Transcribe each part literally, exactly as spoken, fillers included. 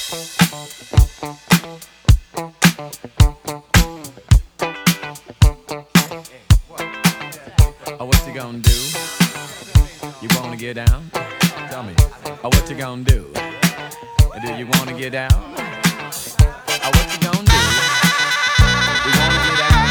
Oh, what you gonna do? You wanna get down? Tell me. Oh, what you gonna do? Do you wanna get down? Oh, what you gonna do? You wanna get down?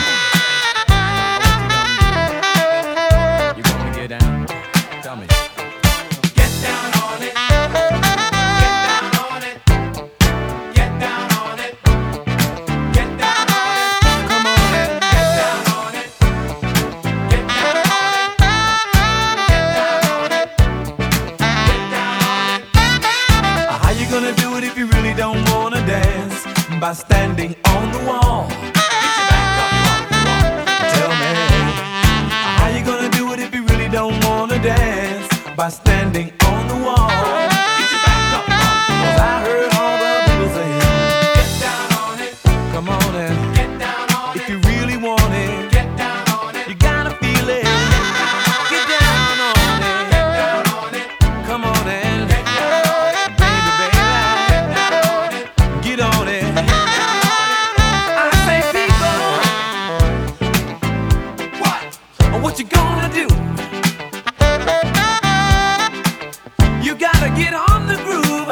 Oh, what you gonna do? You wanna get down? Tell me. Get down on it. Get down on it. Get down on it. Get down on it. Come on in. Get down on it. Get down on it. Get down on it. Get down on it. How you gonna do it if you really don't wanna dance? By standing on the wall. Get your back up on the wall. Tell me, how you gonna do it if you really don't wanna dance? By standing on the wall. Get your back up on the wall. 'Cause I heard all the people saying, Get down on it. come on and Get down on if it. you really want it, Get down on it. you gotta feel it. Get down on it. Get down on it. Come on and Get down on it. baby, baby, Get down on it. get on it. Get down on it. I say, people, What? what you gonna do? You gotta get on the groove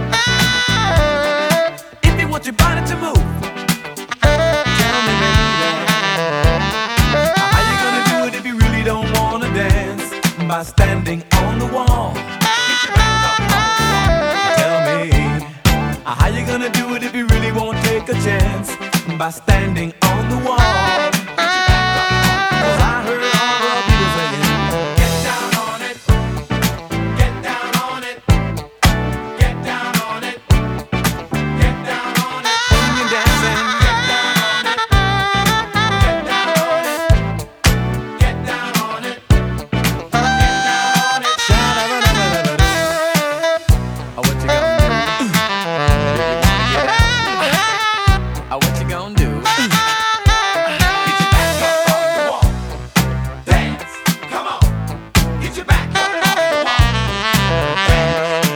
if you want your body to move. Tell me, baby, how you gonna do it if you really don't wanna dance? By standing on the wall. Get your back up on the wall. Tell me, how you gonna do it if you really won't take a chance? By standing on the wall. Get your back up on the wall. 'Cause I heard all the people saying, Get down on it. Get down on it. Get down on it. Get down on it. when you're dancing, Get down on it. Get down on it. Get down on it. Get down on it. sha-da-da-da-da-da-da. Oh, what you gonna do? Do you wanna get down? Oh, what you gonna do? Get your back up on the wall. Dance. Come on. Get your back up on the wall. Dance.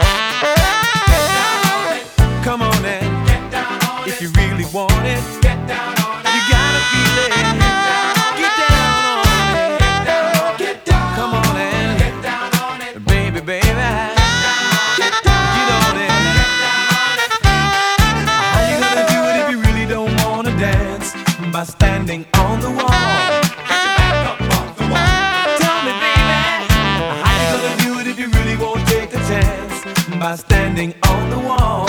Come on. Get down on it. Come on and Get down on if it. you really want it, Get down on it. you gotta feel it. Get down on it. Get down on it. Get down. Come on and Get down on it. baby, baby, Get down. get on it. Get down on it. How you gonna do it if you really don't wanna dance? By standing on the wall. Get your back up on the wall. Tell me, baby, how you gonna do it if you really won't take a chance? By standing on the wall.